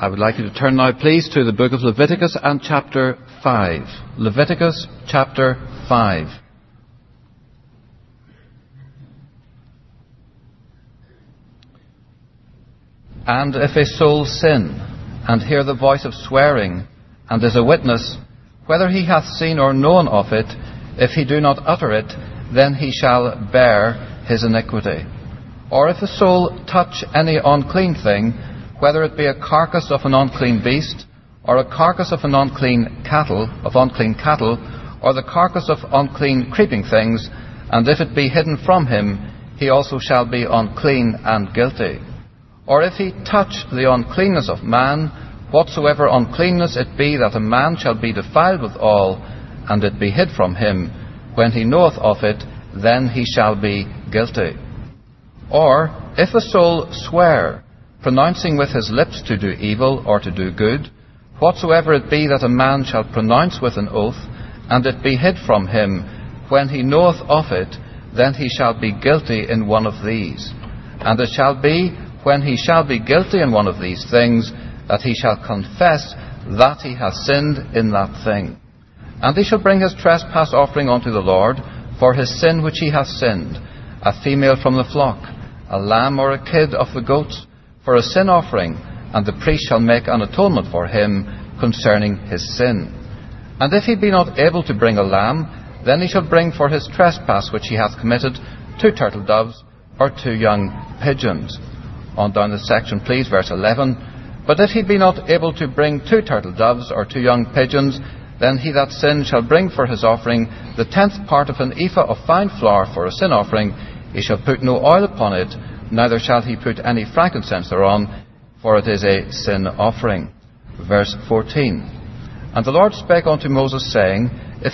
I would like you to turn now, please, to the book of Leviticus and chapter 5. Leviticus chapter 5. And if a soul sin, and hear the voice of swearing, and is a witness, whether he hath seen or known of it, if he do not utter it, then he shall bear his iniquity. Or if a soul touch any unclean thing, whether it be a carcass of an unclean beast, or a carcass of an unclean cattle, or the carcass of unclean creeping things, and if it be hidden from him, he also shall be unclean and guilty. Or if he touch the uncleanness of man, whatsoever uncleanness it be that a man shall be defiled withal, and it be hid from him, when he knoweth of it, then he shall be guilty. Or if a soul swear, pronouncing with his lips to do evil or to do good, whatsoever it be that a man shall pronounce with an oath, and it be hid from him, when he knoweth of it, then he shall be guilty in one of these. And it shall be, when he shall be guilty in one of these things, that he shall confess that he hath sinned in that thing. And he shall bring his trespass offering unto the Lord, for his sin which he hath sinned, a female from the flock, a lamb or a kid of the goats, for a sin offering, and the priest shall make an atonement for him concerning his sin. And if he be not able to bring a lamb, then he shall bring for his trespass which he hath committed 2 turtle doves or 2 young pigeons. On down the section, please, verse 11. But if he be not able to bring 2 turtle doves or 2 young pigeons, then he that sinned shall bring for his offering the 10th part of an ephah of fine flour for a sin offering. He shall put no oil upon it, neither shall he put any frankincense thereon, for it is a sin offering. Verse 14. And the Lord spake unto Moses, saying, If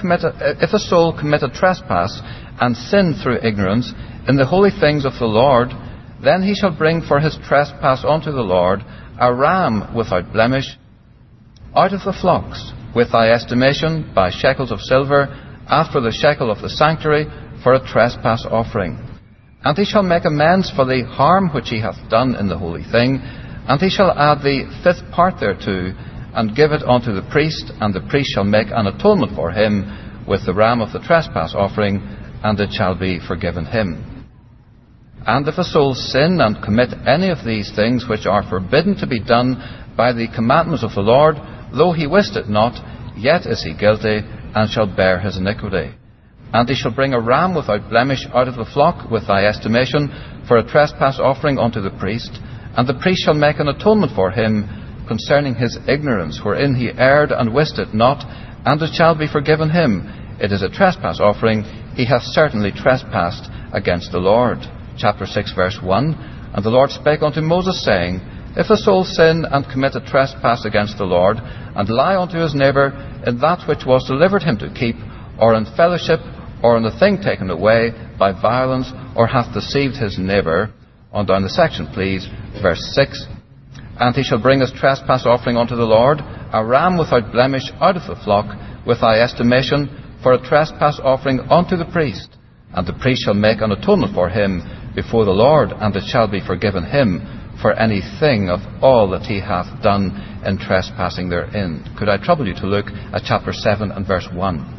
a soul commit a trespass, and sin through ignorance, in the holy things of the Lord, then he shall bring for his trespass unto the Lord a ram without blemish, out of the flocks, with thy estimation by shekels of silver, after the shekel of the sanctuary, for a trespass offering. And he shall make amends for the harm which he hath done in the holy thing, and he shall add the 5th part thereto, and give it unto the priest, and the priest shall make an atonement for him with the ram of the trespass offering, and it shall be forgiven him. And if a soul sin and commit any of these things which are forbidden to be done by the commandments of the Lord, though he wist it not, yet is he guilty, and shall bear his iniquity. And he shall bring a ram without blemish out of the flock with thy estimation for a trespass offering unto the priest, and the priest shall make an atonement for him concerning his ignorance, wherein he erred and wist it not, and it shall be forgiven him. It is a trespass offering, he hath certainly trespassed against the Lord. Chapter 6, verse 1. And the Lord spake unto Moses, saying, If a soul sin and commit a trespass against the Lord, and lie unto his neighbour in that which was delivered him to keep, or in fellowship, or in the thing taken away by violence, or hath deceived his neighbour. On down the section, please, verse 6. And he shall bring his trespass offering unto the Lord, a ram without blemish out of the flock, with thy estimation, for a trespass offering unto the priest. And the priest shall make an atonement for him before the Lord, and it shall be forgiven him for anything of all that he hath done in trespassing therein. Could I trouble you to look at chapter 7 and verse 1.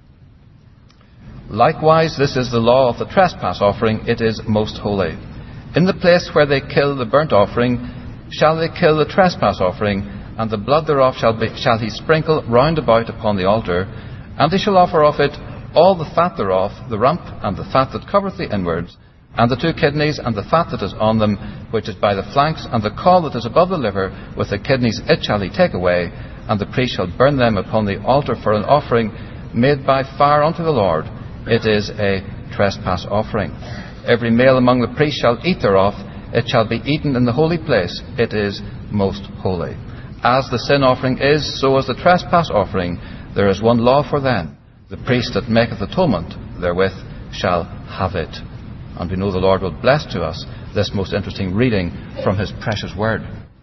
Likewise, this is the law of the trespass offering, it is most holy. In the place where they kill the burnt offering, shall they kill the trespass offering, and the blood thereof shall he sprinkle round about upon the altar, and he shall offer of it all the fat thereof, the rump, and the fat that covereth the inwards, and the 2 kidneys, and the fat that is on them, which is by the flanks, and the caul that is above the liver, with the kidneys it shall he take away, and the priest shall burn them upon the altar for an offering made by fire unto the Lord. It is a trespass offering. Every male among the priests shall eat thereof. It shall be eaten in the holy place. It is most holy. As the sin offering is, so is the trespass offering. There is one law for them. The priest that maketh atonement therewith shall have it. And we know the Lord will bless to us this most interesting reading from his precious word.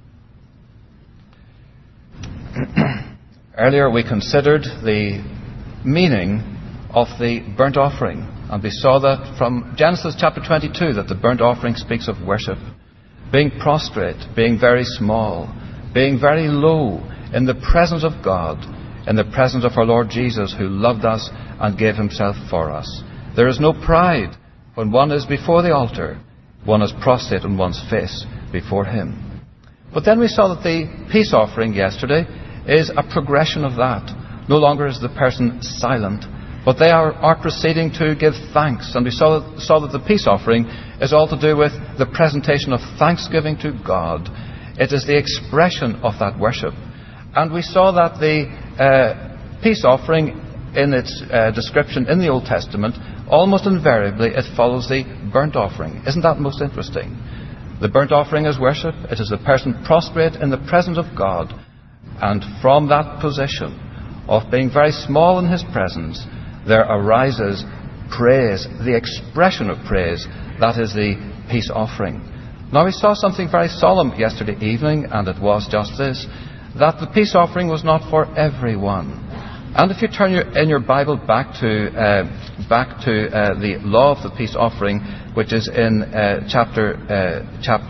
Earlier we considered the meaning of the burnt offering, and we saw that from Genesis chapter 22 that the burnt offering speaks of worship, being prostrate, being very small, being very low in the presence of God, in the presence of our Lord Jesus, who loved us and gave himself for us. There is no pride when one is before the altar. One is prostrate on one's face before him. But then we saw that the peace offering yesterday is a progression of that. No longer is the person silent, but they are proceeding to give thanks. And we saw that the peace offering is all to do with the presentation of thanksgiving to God. It is the expression of that worship. And we saw that the peace offering, in its description in the Old Testament, almost invariably it follows the burnt offering. Isn't that most interesting? The burnt offering is worship. It is the person prostrate in the presence of God. And from that position of being very small in his presence, there arises praise, the expression of praise. That is the peace offering. Now we saw something very solemn yesterday evening, and it was just this, that the peace offering was not for everyone. And if you turn in your Bible back to the law of the peace offering, which is in chapter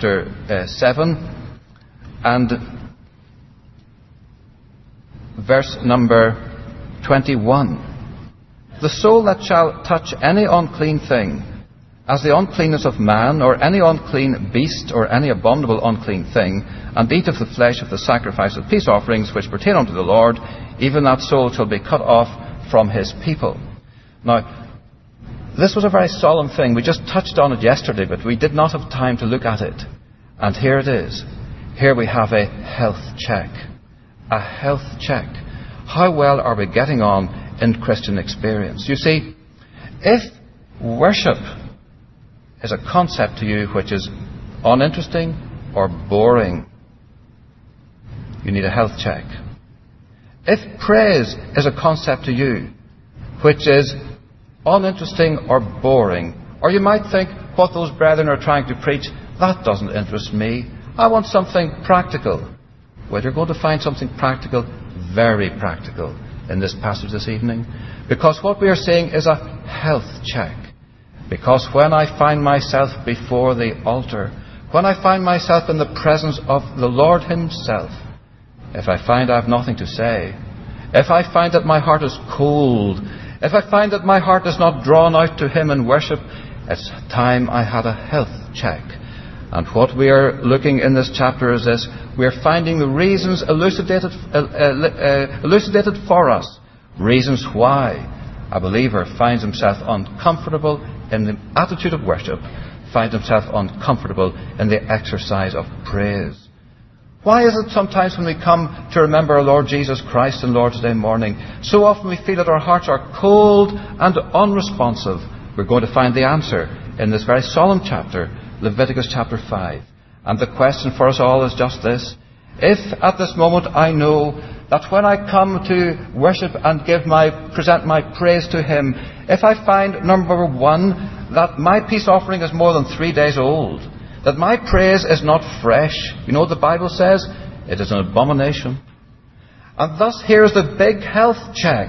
7 and verse number 21. The soul that shall touch any unclean thing, as the uncleanness of man, or any unclean beast, or any abominable unclean thing, and eat of the flesh of the sacrifice of peace offerings which pertain unto the Lord, even that soul shall be cut off from his people. Now, this was a very solemn thing. We just touched on it yesterday, but we did not have time to look at it. And here it is. Here we have a health check. A health check. How well are we getting on in Christian experience? You see, if worship is a concept to you which is uninteresting or boring, you need a health check. If praise is a concept to you which is uninteresting or boring, or you might think what those brethren are trying to preach, that doesn't interest me, I want something practical. Well, you're going to find something practical, very practical, in this passage this evening, because what we are seeing is a health check. Because when I find myself before the altar, when I find myself in the presence of the Lord himself, if I find I have nothing to say, if I find that my heart is cold, if I find that my heart is not drawn out to him in worship, it's time I had a health check. And what we are looking in this chapter is this. We are finding the reasons elucidated for us. Reasons why a believer finds himself uncomfortable in the attitude of worship, finds himself uncomfortable in the exercise of praise. Why is it sometimes when we come to remember our Lord Jesus Christ on Lord's Day morning, so often we feel that our hearts are cold and unresponsive? We're going to find the answer in this very solemn chapter, Leviticus chapter 5. And the question for us all is just this. If at this moment I know that when I come to worship and present my praise to him, if I find, number one, that my peace offering is more than 3 days old, that my praise is not fresh, you know what the Bible says? It is an abomination. And thus here's the big health check.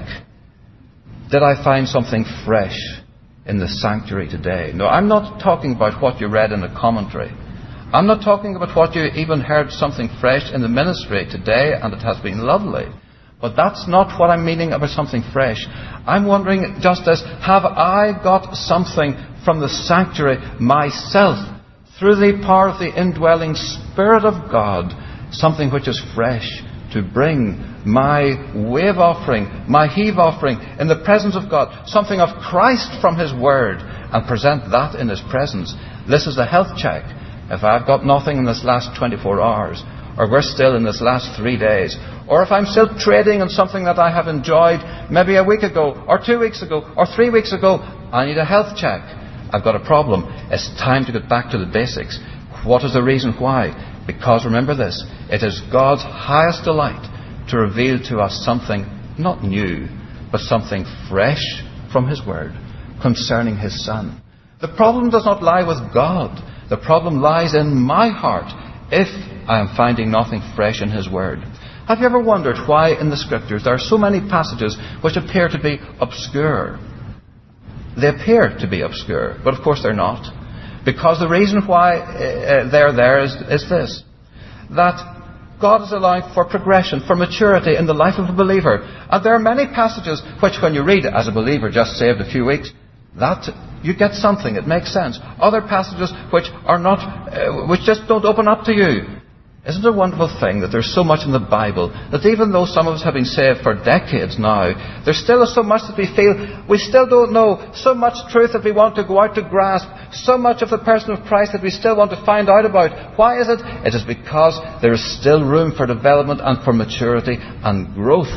Did I find something fresh in the sanctuary today? No, I'm not talking about what you read in the commentary. I'm not talking about what you even heard something fresh in the ministry today, and it has been lovely. But that's not what I'm meaning about something fresh. I'm wondering just this, have I got something from the sanctuary myself, through the power of the indwelling Spirit of God, something which is fresh, to bring my wave offering, my heave offering in the presence of God, something of Christ from his word, and present that in his presence. This is the health check. If I've got nothing in this last 24 hours, or we're still in this last 3 days, or if I'm still trading on something that I have enjoyed maybe a week ago, or 2 weeks ago, or 3 weeks ago, I need a health check. I've got a problem. It's time to get back to the basics. What is the reason why? Because remember this, it is God's highest delight to reveal to us something not new, but something fresh from his word concerning his Son. The problem does not lie with God. The problem lies in my heart if I am finding nothing fresh in his word. Have you ever wondered why in the Scriptures there are so many passages which appear to be obscure? They appear to be obscure, but of course they're not. Because the reason why they're there is this. That God is allowing for progression, for maturity in the life of a believer. And there are many passages which, when you read as a believer just saved a few weeks, that you get something. It makes sense. Other passages which are not, which just don't open up to you. Isn't it a wonderful thing that there's so much in the Bible that even though some of us have been saved for decades now, there still is so much that we feel we still don't know, so much truth that we want to go out to grasp, so much of the person of Christ that we still want to find out about. Why is it? It is because there is still room for development and for maturity and growth.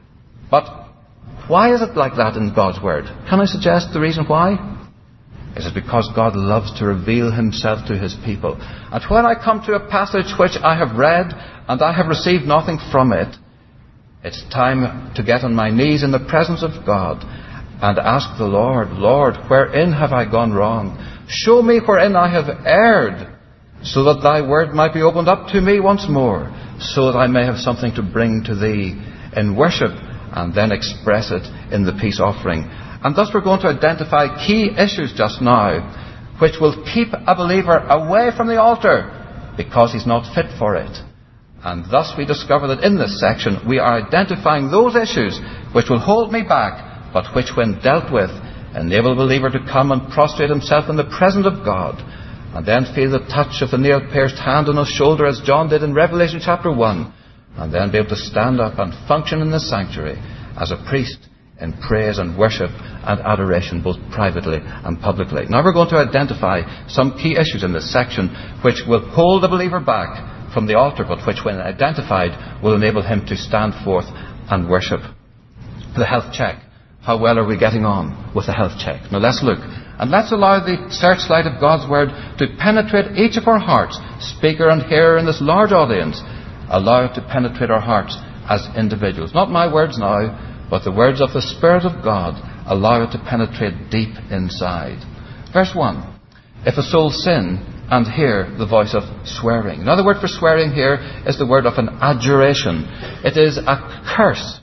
But why is it like that in God's Word? Can I suggest the reason why? It is because God loves to reveal Himself to His people. And when I come to a passage which I have read and I have received nothing from it, it's time to get on my knees in the presence of God and ask the Lord, Lord, wherein have I gone wrong? Show me wherein I have erred, so that Thy Word might be opened up to me once more, so that I may have something to bring to Thee in worship and then express it in the peace offering. And thus we're going to identify key issues just now which will keep a believer away from the altar because he's not fit for it. And thus we discover that in this section we are identifying those issues which will hold me back, but which, when dealt with, enable the believer to come and prostrate himself in the presence of God, and then feel the touch of the nail-pierced hand on his shoulder as John did in Revelation chapter 1, and then be able to stand up and function in the sanctuary as a priest in praise and worship and adoration, both privately and publicly. Now we're going to identify some key issues in this section which will hold the believer back from the altar, but which, when identified, will enable him to stand forth and worship. The health check. How well are we getting on with the health check? Now let's look. And let's allow the searchlight of God's Word to penetrate each of our hearts, speaker and hearer in this large audience. Allow it to penetrate our hearts as individuals. Not my words now, but the words of the Spirit of God. Allow it to penetrate deep inside. Verse 1. If a soul sin and hear the voice of swearing. Another word for swearing here is the word of an adjuration. It is a curse.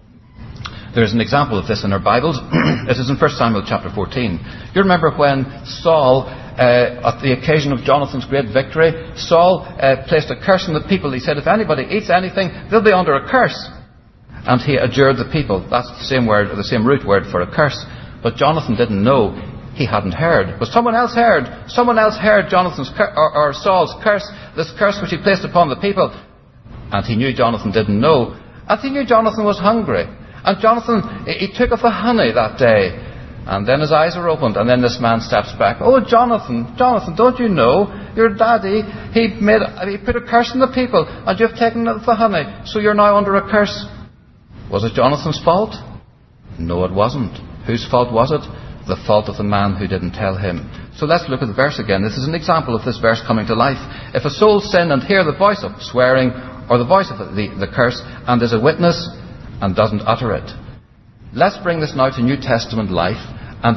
There is an example of this in our Bibles. It is in 1 Samuel chapter 14. You remember when Saul, at the occasion of Jonathan's great victory, Saul placed a curse on the people. He said, if anybody eats anything, they'll be under a curse. And he adjured the people. That's the same word, the same root word for a curse. But Jonathan didn't know. He hadn't heard. But someone else heard. Someone else heard Jonathan's or Saul's curse, this curse which he placed upon the people. And he knew Jonathan didn't know. And he knew Jonathan was hungry. And Jonathan, he took of the honey that day. And then his eyes are opened. And then this man steps back. Oh, Jonathan, don't you know? Your daddy, he put a curse on the people. And you've taken of the honey. So you're now under a curse. Was it Jonathan's fault? No, it wasn't. Whose fault was it? The fault of the man who didn't tell him. So let's look at the verse again. This is an example of this verse coming to life. If a soul sin and hear the voice of swearing, or the voice of the curse, and is a witness, and doesn't utter it. Let's bring this now to New Testament life and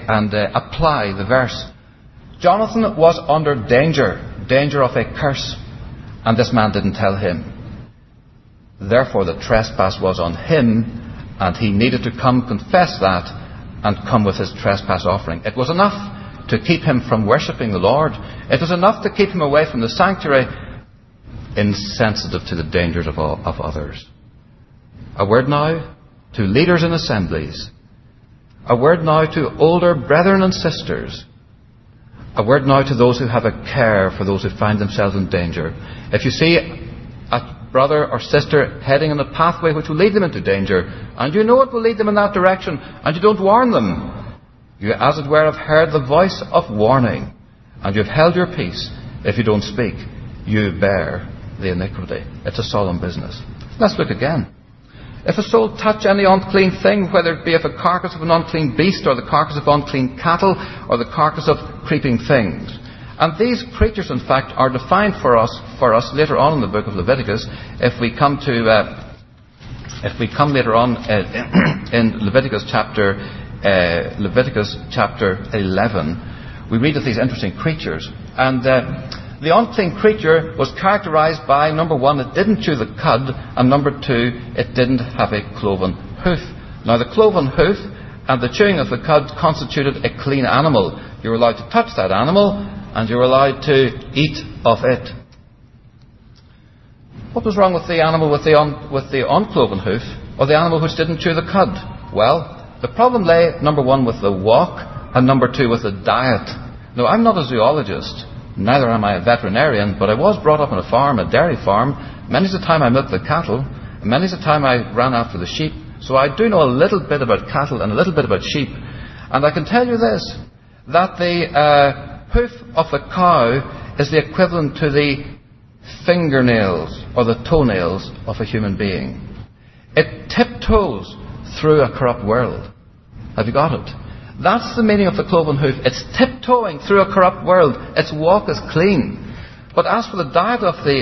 apply the verse. Jonathan was under danger of a curse, and this man didn't tell him. Therefore the trespass was on him, and he needed to come confess that and come with his trespass offering. It was enough to keep him from worshipping the Lord. It was enough to keep him away from the sanctuary, insensitive to the dangers of others. A word now to leaders in assemblies. A word now to older brethren and sisters. A word now to those who have a care for those who find themselves in danger. If you see a brother or sister heading on a pathway which will lead them into danger, and you know it will lead them in that direction, and you don't warn them, you as it were have heard the voice of warning, and you've held your peace. If you don't speak, you bear the iniquity. It's a solemn business. Let's look again. If a soul touch any unclean thing, whether it be of a carcass of an unclean beast, or the carcass of unclean cattle, or the carcass of creeping things. And these creatures, in fact, are defined for us later on in the book of Leviticus. If we come later on in Leviticus chapter 11, we read of these interesting creatures. And the unclean creature was characterized by, number one, it didn't chew the cud, and number two, it didn't have a cloven hoof. Now, the cloven hoof and the chewing of the cud constituted a clean animal. You were allowed to touch that animal, and you were allowed to eat of it. What was wrong with the animal with the uncloven hoof, or the animal which didn't chew the cud? Well, the problem lay, number one, with the walk, and number two, with the diet. Now, I'm not a zoologist, neither am I a veterinarian, but I was brought up on a farm, a dairy farm. Many's the time I milked the cattle, and many's the time I ran after the sheep. So I do know a little bit about cattle and a little bit about sheep. And I can tell you this, that the hoof of a cow is the equivalent to the fingernails or the toenails of a human being. It tiptoes through a corrupt world. Have you got it? That's the meaning of the cloven hoof. It's tiptoeing through a corrupt world. Its walk is clean. But as for the diet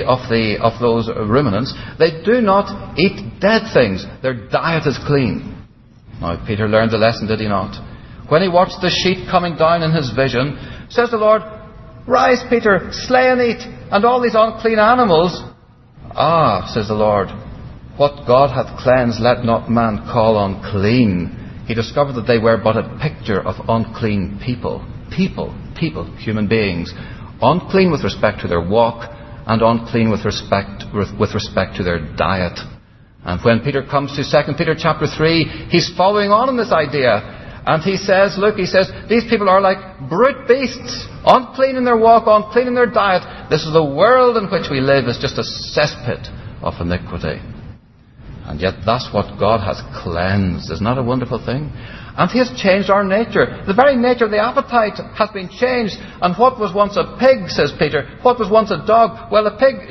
of those ruminants, they do not eat dead things. Their diet is clean. Now, Peter learned the lesson, did he not? When he watched the sheep coming down in his vision, says the Lord, "Rise, Peter, slay and eat, and all these unclean animals." "Ah," says the Lord, "what God hath cleansed, let not man call unclean." He discovered that they were but a picture of unclean people. People, human beings. Unclean with respect to their walk, and unclean with respect to their diet. And when Peter comes to 2 Peter chapter 3, he's following on in this idea. And he says, these people are like brute beasts, unclean in their walk, unclean in their diet. This is the world in which we live, is just a cesspit of iniquity. And yet that's what God has cleansed. Isn't that a wonderful thing? And He has changed our nature. The very nature of the appetite has been changed. And what was once a pig, says Peter, what was once a dog? Well, a pig,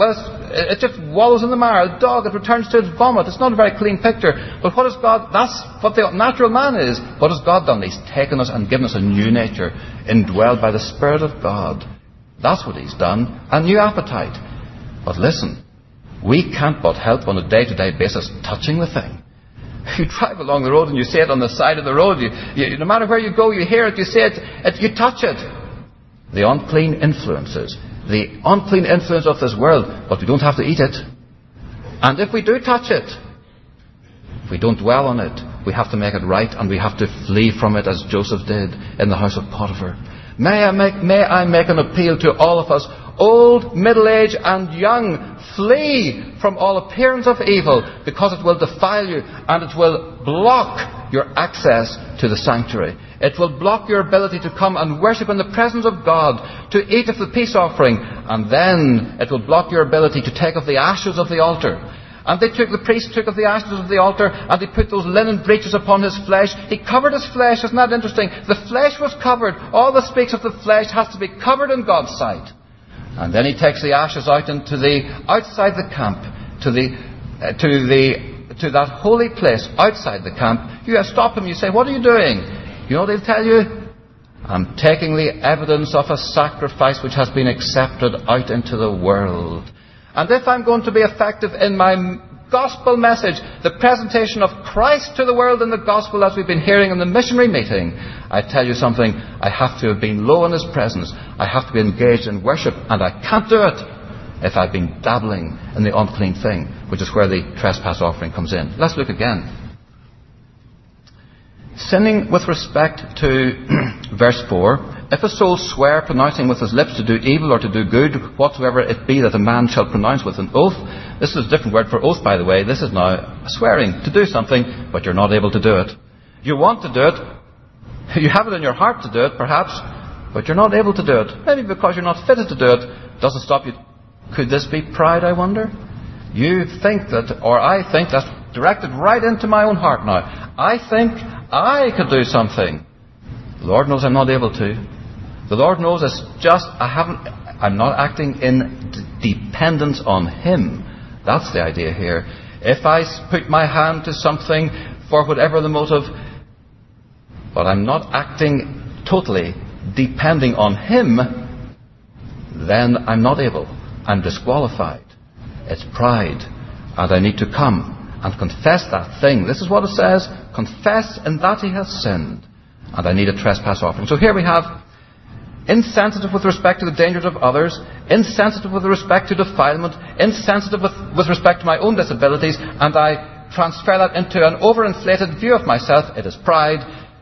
it just wallows in the mire. A dog, it returns to its vomit. It's not a very clean picture. But what has God, that's what the natural man is. What has God done? He's taken us and given us a new nature, indwelled by the Spirit of God. That's what He's done. A new appetite. But listen, we can't but help on a day-to-day basis touching the thing. You drive along the road and you see it on the side of the road. No matter where you go, you hear it, you see it, you touch it. The unclean influences. The unclean influence of this world. But we don't have to eat it. And if we do touch it, if we don't dwell on it, we have to make it right, and we have to flee from it as Joseph did in the house of Potiphar. May I make an appeal to all of us, old, middle-aged and young. Flee from all appearance of evil, because it will defile you, and it will block your access to the sanctuary. It will block your ability to come and worship in the presence of God, to eat of the peace offering, and then it will block your ability to take of the ashes of the altar. And the priest took of the ashes of the altar, and he put those linen breeches upon his flesh. He covered his flesh. Isn't that interesting? The flesh was covered. All that speaks of the flesh has to be covered in God's sight. And then he takes the ashes out into outside the camp, to that holy place outside the camp. You stop him. You say, "What are you doing?" You know what he'll tell you? "I'm taking the evidence of a sacrifice which has been accepted out into the world. And if I'm going to be effective in my gospel message, the presentation of Christ to the world in the gospel, as we've been hearing in the missionary meeting, I tell you something, I have to have been low in His presence. I have to be engaged in worship, and I can't do it if I've been dabbling in the unclean thing," which is where the trespass offering comes in. Let's look again. Sinning with respect to verse 4, "If a soul swear, pronouncing with his lips to do evil or to do good, whatsoever it be that a man shall pronounce with an oath." This is a different word for oath, by the way. This is now swearing to do something, but you're not able to do it. You want to do it. You have it in your heart to do it, perhaps, but you're not able to do it. Maybe because you're not fitted to do it. Doesn't stop you. Could this be pride, I wonder? You think that, or I think, that's directed right into my own heart now. I think I could do something. The Lord knows I'm not able to. The Lord knows it's just, I'm not acting in dependence on Him. That's the idea here. If I put my hand to something for whatever the motive, but I'm not acting totally depending on Him, then I'm not able. I'm disqualified. It's pride. And I need to come and confess that thing. This is what it says. Confess in that he has sinned. And I need a trespass offering. So here we have insensitive with respect to the dangers of others, insensitive with respect to defilement, insensitive with respect to my own disabilities, and I transfer that into an overinflated view of myself. It is pride.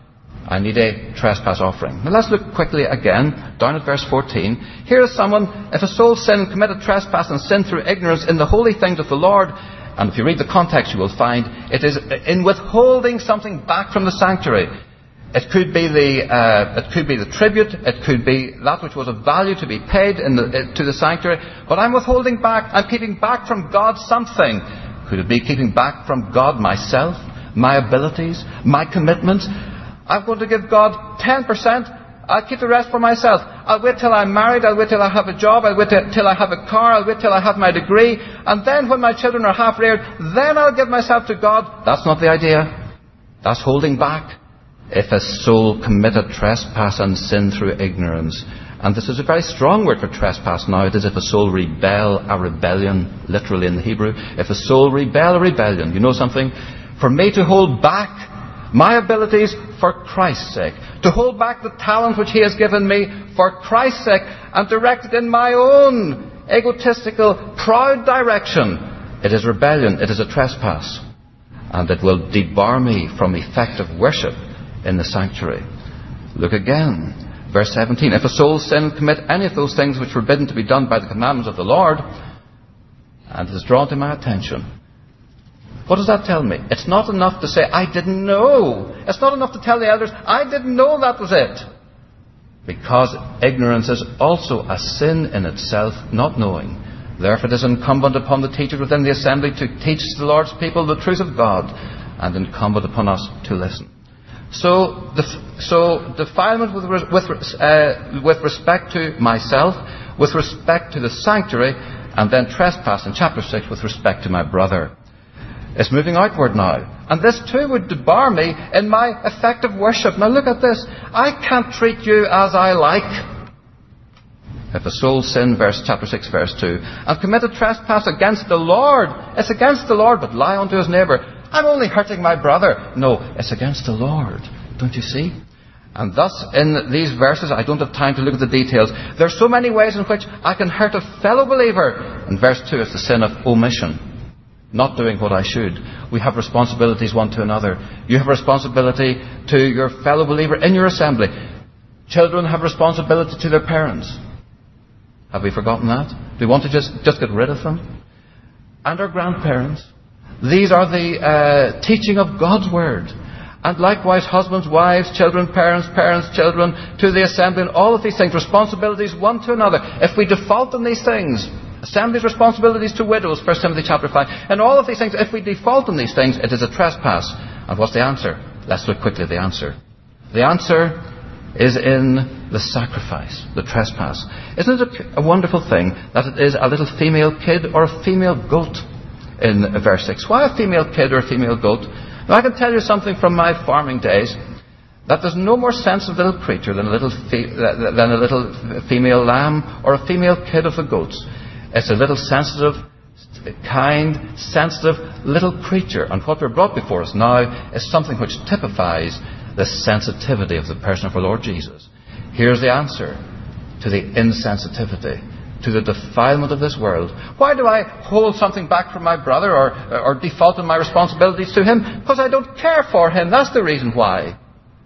I need a trespass offering. Now let's look quickly again, down at verse 14. Here is someone, if a soul sin and committed trespass and sin through ignorance in the holy things of the Lord, and if you read the context you will find, it is in withholding something back from the sanctuary. It could be the tribute, it could be that which was of value to be paid to the sanctuary, but I'm withholding back, I'm keeping back from God something. Could it be keeping back from God myself, my abilities, my commitments? I'm going to give God 10%. I'll keep the rest for myself. I'll wait till I'm married. I'll wait till I have a job. I'll wait till I have a car. I'll wait till I have my degree. And then when my children are half reared, then I'll give myself to God. That's not the idea. That's holding back. If a soul committed trespass and sin through ignorance. And this is a very strong word for trespass now. It is if a soul rebel, a rebellion, literally in the Hebrew. If a soul rebel, a rebellion. You know something? For me to hold back my abilities for Christ's sake, to hold back the talent which He has given me for Christ's sake, and direct it in my own egotistical, proud direction, it is rebellion, it is a trespass, and it will debar me from effective worship in the sanctuary. Look again, verse 17. If a soul sin and commit any of those things which were forbidden to be done by the commandments of the Lord, and it is drawn to my attention, what does that tell me? It's not enough to say, I didn't know. It's not enough to tell the elders, I didn't know that was it. Because ignorance is also a sin in itself, not knowing. Therefore it is incumbent upon the teachers within the assembly to teach the Lord's people the truth of God, and incumbent upon us to listen. So defilement with respect to myself, with respect to the sanctuary, and then trespass in chapter 6 with respect to my brother. It's moving outward now. And this too would debar me in my effective worship. Now look at this. I can't treat you as I like. If a soul sin, chapter 6, verse 2, and commit a trespass against the Lord, it's against the Lord, but lie unto his neighbour. I'm only hurting my brother. No, it's against the Lord. Don't you see? And thus, in these verses, I don't have time to look at the details. There are so many ways in which I can hurt a fellow believer. In verse 2, it's the sin of omission. Not doing what I should. We have responsibilities one to another. You have responsibility to your fellow believer in your assembly. Children have responsibility to their parents. Have we forgotten that? Do we want to just get rid of them? And our grandparents. These are the teaching of God's Word. And likewise, husbands, wives, children, parents, children, to the assembly, and all of these things, responsibilities one to another. If we default on these things, assembly's responsibilities to widows, 1 Timothy chapter 5, and all of these things, if we default on these things, it is a trespass. And what's the answer? Let's look quickly at the answer. The answer is in the sacrifice, the trespass. Isn't it a wonderful thing that it is a little female kid or a female goat in verse 6? Why a female kid or a female goat? Now I can tell you something from my farming days, that there's no more sensitive little creature than a little female lamb or a female kid of the goats. It's a little sensitive, kind, sensitive little creature. And what we're brought before us now is something which typifies the sensitivity of the person of our Lord Jesus. Here's the answer to the insensitivity, to the defilement of this world. Why do I hold something back from my brother or default on my responsibilities to him? Because I don't care for him. That's the reason why.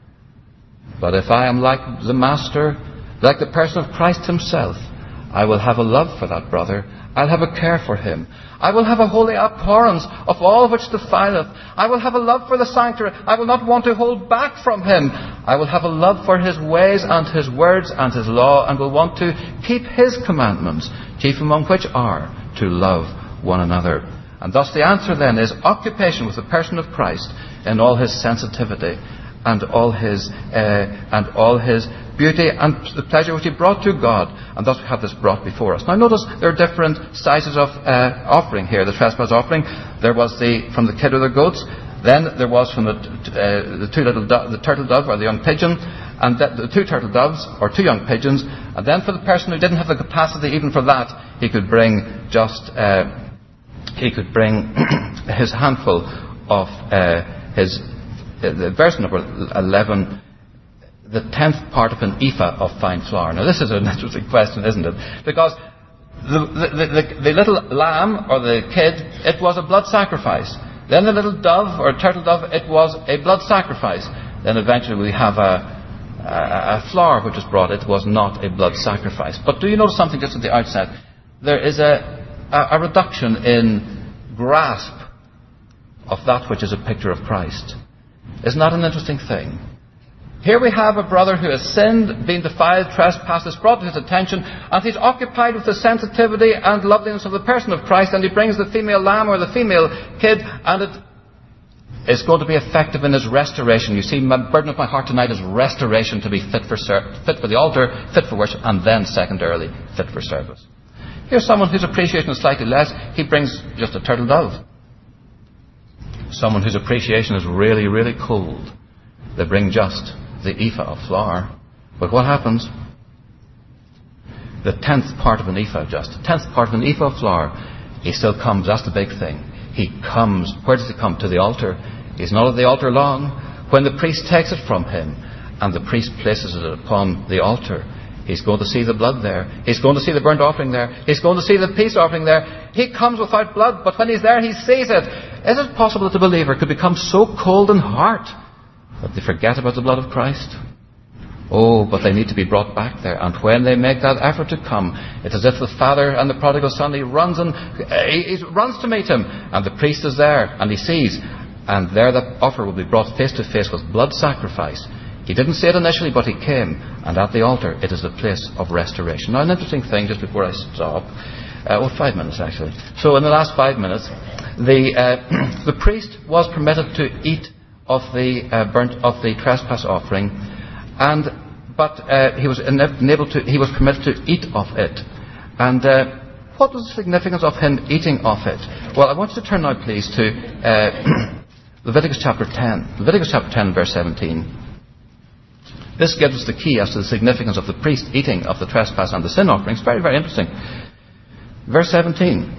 But if I am like the Master, like the person of Christ himself, I will have a love for that brother. I'll have a care for him. I will have a holy abhorrence of all which defileth. I will have a love for the sanctuary. I will not want to hold back from him. I will have a love for his ways and his words and his law, and will want to keep his commandments, chief among which are to love one another. And thus the answer then is occupation with the person of Christ in all his sensitivity and all his beauty and the pleasure which he brought to God. And thus we have this brought before us. Now notice there are different sizes of offering here, the trespass offering. There was from the kid or the goats. Then there was from the turtle dove or the young pigeon, and the two turtle doves or two young pigeons. And then for the person who didn't have the capacity even for that, he could bring his handful of the verse number 11, the 10th part of an ephah of fine flour. Now this is an interesting question, isn't it? Because the little lamb or the kid, it was a blood sacrifice. Then the little dove or turtle dove, it was a blood sacrifice. then eventually we have a flower which was brought. It was not a blood sacrifice. But do you notice something just at the outset? There is a reduction in grasp of that which is a picture of Christ. Isn't that an interesting thing? Here we have a brother who has sinned, been defiled, trespassed, is brought to his attention, and he's occupied with the sensitivity and loveliness of the person of Christ, and he brings the female lamb or the female kid, and it is going to be effective in his restoration. You see, my burden of my heart tonight is restoration, to be fit for the altar, fit for worship, and then secondarily fit for service. Here's someone whose appreciation is slightly less. He brings just a turtle dove. Someone whose appreciation is really, really cold. They bring just the ephah of flour. But what happens? The 10th part of an ephah, just. The 10th part of an ephah of flour. He still comes. That's the big thing. He comes. Where does he come? To the altar. He's not at the altar long. When the priest takes it from him, and the priest places it upon the altar, he's going to see the blood there. He's going to see the burnt offering there. He's going to see the peace offering there. He comes without blood, but when he's there, he sees it. Is it possible that the believer could become so cold in heart that they forget about the blood of Christ? Oh, but they need to be brought back there. And when they make that effort to come, it's as if the father and the prodigal son, he runs to meet him, and the priest is there, and he sees, and there the offer will be brought face to face with blood sacrifice. He didn't say it initially, but he came, and at the altar it is the place of restoration. Now, an interesting thing, just before I stop, 5 minutes actually. So in the last 5 minutes, the priest was permitted to eat of the trespass offering, but he was permitted to eat of it. And what was the significance of him eating of it? Well, I want you to turn now, please, to Leviticus chapter 10. Leviticus chapter 10, verse 17. This gives us the key as to the significance of the priest eating of the trespass and the sin offerings. Very, very interesting. Verse 17.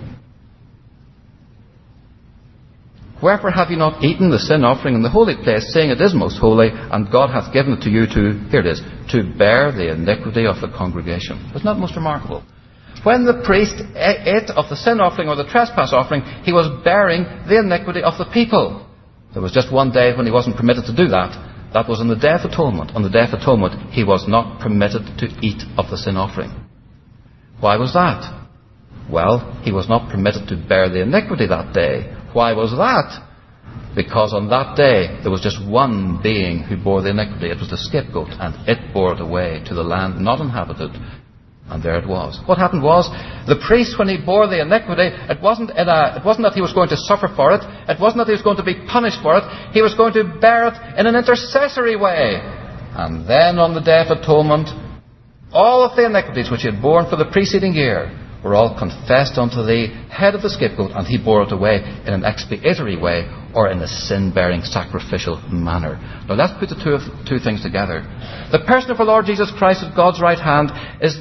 Wherefore have you not eaten the sin offering in the holy place, saying it is most holy, and God hath given it to you to bear the iniquity of the congregation? Isn't that most remarkable? When the priest ate of the sin offering or the trespass offering, he was bearing the iniquity of the people. There was just one day when he wasn't permitted to do that. That was on the Day of Atonement. On the Day of Atonement, he was not permitted to eat of the sin offering. Why was that? Well, he was not permitted to bear the iniquity that day. Why was that? Because on that day, there was just one being who bore the iniquity. It was the scapegoat, and it bore it away to the land not inhabited. And there it was. What happened was, the priest, when he bore the iniquity, it wasn't that he was going to suffer for it. It wasn't that he was going to be punished for it. He was going to bear it in an intercessory way. And then on the Day of Atonement, all of the iniquities which he had borne for the preceding year were all confessed unto the head of the scapegoat, and he bore it away in an expiatory way, or in a sin-bearing sacrificial manner. Now let's put the two things together. The person of our Lord Jesus Christ at God's right hand is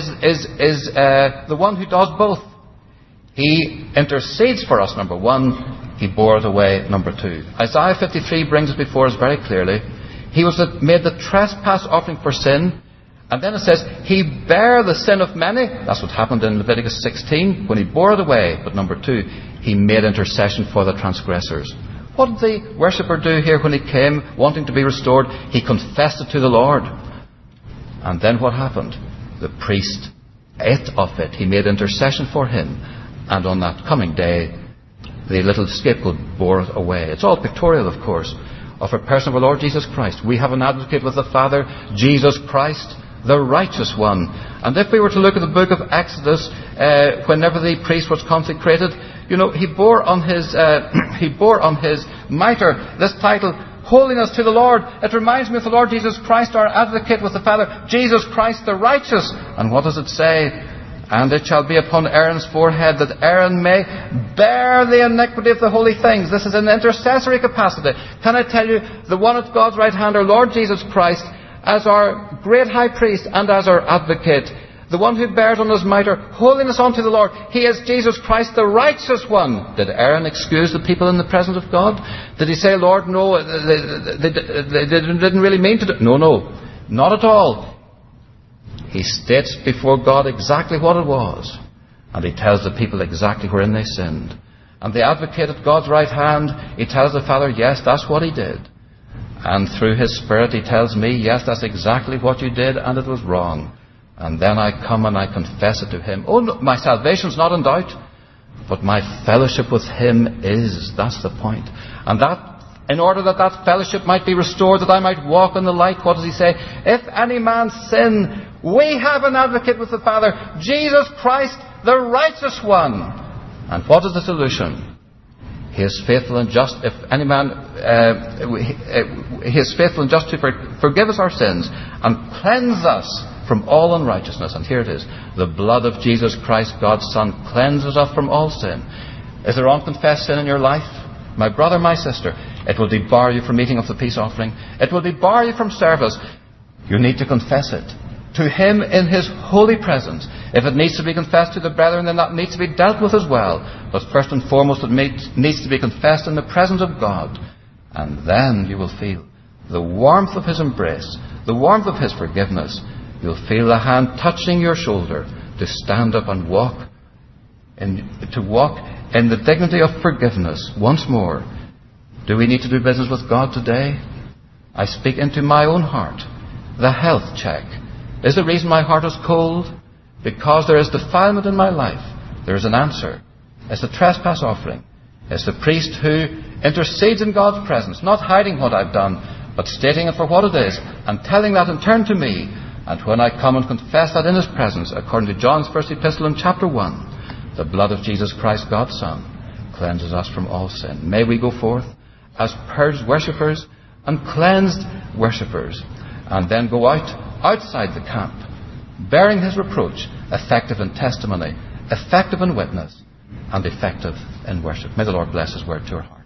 the one who does both. He intercedes for us, number one. He bore it away, number two. Isaiah 53 brings it before us very clearly. He made the trespass offering for sin. And then it says, he bare the sin of many. That's what happened in Leviticus 16, when he bore it away. But number two, he made intercession for the transgressors. What did the worshipper do here when he came, wanting to be restored? He confessed it to the Lord. And then what happened? The priest ate of it. He made intercession for him. And on that coming day, the little scapegoat bore it away. It's all pictorial, of course, of a person of our Lord Jesus Christ. We have an advocate with the Father, Jesus Christ, the righteous one. And if we were to look at the book of Exodus, whenever the priest was consecrated, he bore on his mitre this title, Holiness to the Lord. It reminds me of the Lord Jesus Christ, our advocate with the Father, Jesus Christ the righteous. And what does it say? And it shall be upon Aaron's forehead, that Aaron may bear the iniquity of the holy things. This is an intercessory capacity. Can I tell you, the one at God's right hand, our Lord Jesus Christ, as our great high priest and as our advocate, the one who bears on his mitre holiness unto the Lord, he is Jesus Christ, the righteous one. Did Aaron excuse the people in the presence of God? Did he say, Lord, no, they didn't really mean to do? No, not at all. He states before God exactly what it was, and he tells the people exactly wherein they sinned. And the advocate at God's right hand, he tells the Father, yes, that's what he did. And through His Spirit He tells me, yes, that's exactly what you did, and it was wrong. And then I come and I confess it to Him. Oh, no, my salvation's not in doubt, but my fellowship with Him is. That's the point. And that, in order that that fellowship might be restored, that I might walk in the light, what does He say? If any man sin, we have an advocate with the Father, Jesus Christ, the righteous one. And what is the solution? He is faithful and just. If any man, He is faithful and just to forgive us our sins and cleanse us from all unrighteousness. And here it is. The blood of Jesus Christ, God's Son, cleanses us from all sin. Is there unconfessed sin in your life? My brother, my sister, it will debar you from eating of the peace offering. It will debar you from service. You need to confess it to Him in His holy presence. If it needs to be confessed to the brethren, then that needs to be dealt with as well. But first and foremost, it needs to be confessed in the presence of God. And then you will feel the warmth of His embrace, the warmth of His forgiveness. You'll feel the hand touching your shoulder to stand up and walk in the dignity of forgiveness once more. Do we need to do business with God today? I speak into my own heart. The health check. Is the reason my heart is cold? Because there is defilement in my life. There is an answer. It's the trespass offering. It's the priest who intercedes in God's presence, not hiding what I've done, but stating it for what it is, and telling that in turn to me. And when I come and confess that in His presence, according to John's first epistle in chapter 1, the blood of Jesus Christ, God's Son, cleanses us from all sin. May we go forth as purged worshippers and cleansed worshippers, and then go outside the camp, bearing His reproach, effective in testimony, effective in witness, and effective in worship. May the Lord bless His word to our hearts.